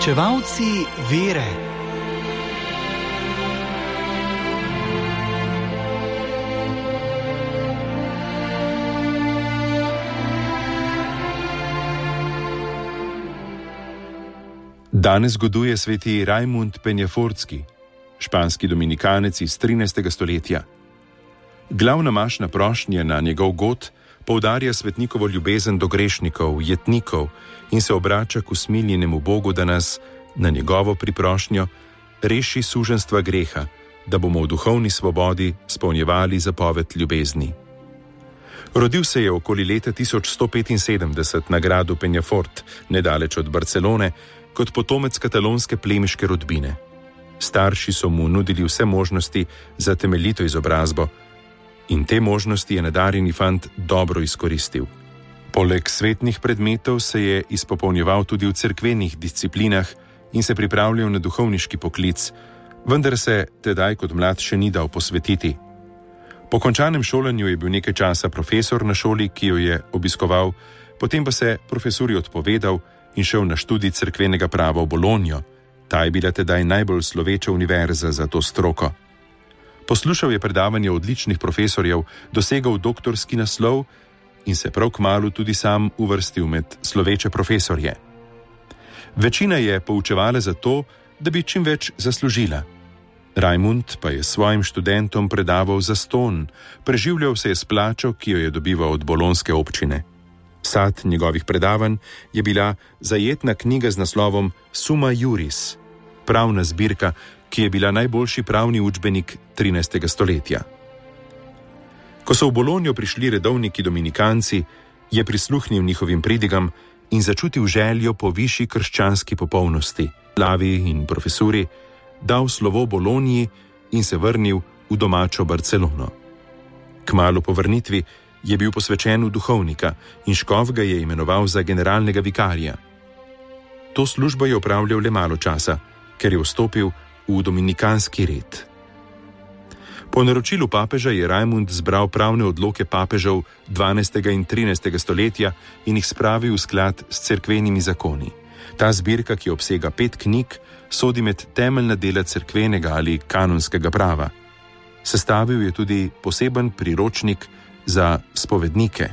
Uresničevalci vere. Danes goduje sveti Rajmund Penjafortski, španski dominikanec iz 13. stoletja. Glavna mašna prošnja na njegov god poudarja svetnikovo ljubezen do grešnikov, jetnikov in se obrača k usmiljenemu Bogu, da nas na njegovo priprošnjo reši suženstva greha, da bomo v duhovni svobodi spolnjevali zapoved ljubezni. Rodil se je okoli leta 1175 na gradu Penjafort, nedaleč od Barcelone, kot potomec katalonske plemiške rodbine. Starši so mu nudili vse možnosti za temeljito izobrazbo in te možnosti je nadarjeni fant dobro izkoristil. Poleg svetnih predmetov se je izpopolnjeval tudi v cerkvenih disciplinah in se pripravljal na duhovniški poklic, vendar se tedaj kot mlad še ni dal posvetiti. Po končanem šolanju je bil nekaj časa profesor na šoli, ki jo je obiskoval, potem pa se profesuri odpovedal in šel na študij cerkvenega prava v Bologno. Ta je bila tedaj najbolj sloveča univerza za to stroko. Poslušal je predavanje odličnih profesorjev, dosegal doktorski naslov in se prav kmalu tudi sam uvrstil med sloveče profesorje. Večina je poučevala zato, da bi čim več zaslužila. Rajmund pa je svojim študentom predaval zastonj, preživljal se je s plačo, ki jo je dobival od bolonske občine. Sad njegovih predavanj je bila zajetna knjiga z naslovom Summa Juris, pravna zbirka, ki je bila najboljši pravni učbenik 13. stoletja. Ko so v Bologno prišli redovniki dominikanci, je prisluhnil njihovim pridigam in začutil željo po višji krščanski popolnosti, slavi in profesuri, dal slovo Bologni in se vrnil v domačo Barcelono. Kmalu po vrnitvi je bil posvečen v duhovnika in škof ga je imenoval za generalnega vikarja. To službo je opravljal le malo časa, ker je vstopil v dominikanski red. Po naročilu papeža je Rajmund zbral pravne odloke papežev 12. in 13. stoletja in jih spravil v sklad s cerkvenimi zakoni. Ta zbirka, ki obsega 5 knjig, sodi med temeljna dela cerkvenega ali kanonskega prava. Sestavil je tudi poseben priročnik za spovednike.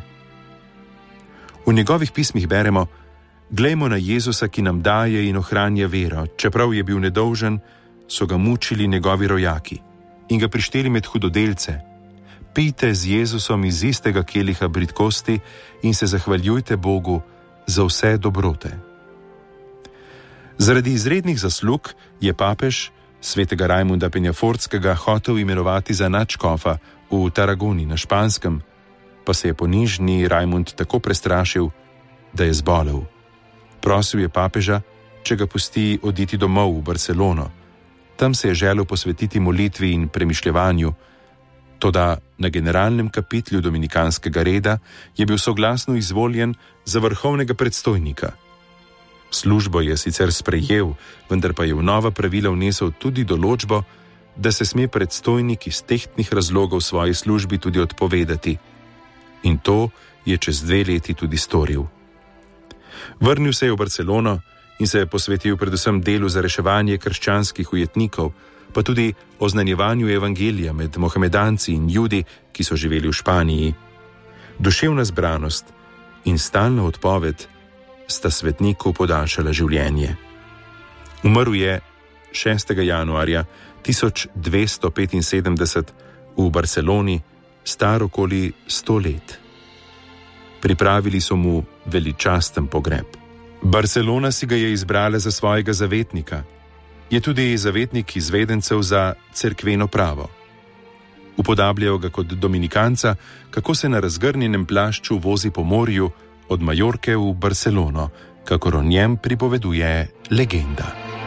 V njegovih pismih beremo: Glejmo na Jezusa, ki nam daje in ohranja vero, čeprav je bil nedolžen, so ga mučili njegovi rojaki in ga prišteli med hudodelce. Pijte z Jezusom iz istega keliha bridkosti in se zahvaljujte Bogu za vse dobrote. Zaradi izrednih zaslug je papež svetega Rajmunda Penjafortskega hotel imenovati za nadškofa v Tarragoni na Španskem, pa se je ponižni Rajmund tako prestrašil, da je zbolel. Prosil je papeža, če ga pusti oditi domov v Barcelono. Tam se je želel posvetiti molitvi in premišljevanju, toda na generalnem kapitlju dominikanskega reda je bil soglasno izvoljen za vrhovnega predstojnika. Službo je sicer sprejel, vendar pa je v nova pravila vnesel tudi določbo, da se sme predstojnik iz tehtnih razlogov svoji službi tudi odpovedati. In to je čez 2 leti tudi storil. Vrnil se je v Barcelono in se je posvetil predvsem delu za reševanje krščanskih ujetnikov, pa tudi oznanjevanju evangelija med mohamedanci in judi, ki so živeli v Španiji. Duševna zbranost in stalna odpoved sta svetniku podaljšala življenje. Umrl je 6. januarja 1275 v Barceloni, star okoli 100 let. Pripravili so mu veličasten pogreb. Barcelona si ga je izbrala za svojega zavetnika. Je tudi zavetnik izvedencev za cerkveno pravo. Upodabljajo ga kot dominikanca, kako se na razgrnjenem plašču vozi po morju od Majorke v Barcelono, kakor o njem pripoveduje legenda.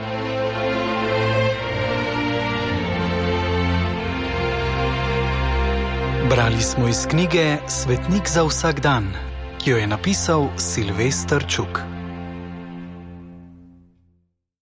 Brali smo iz knjige Svetnik za vsak dan, ki jo je napisal Silvester Čuk.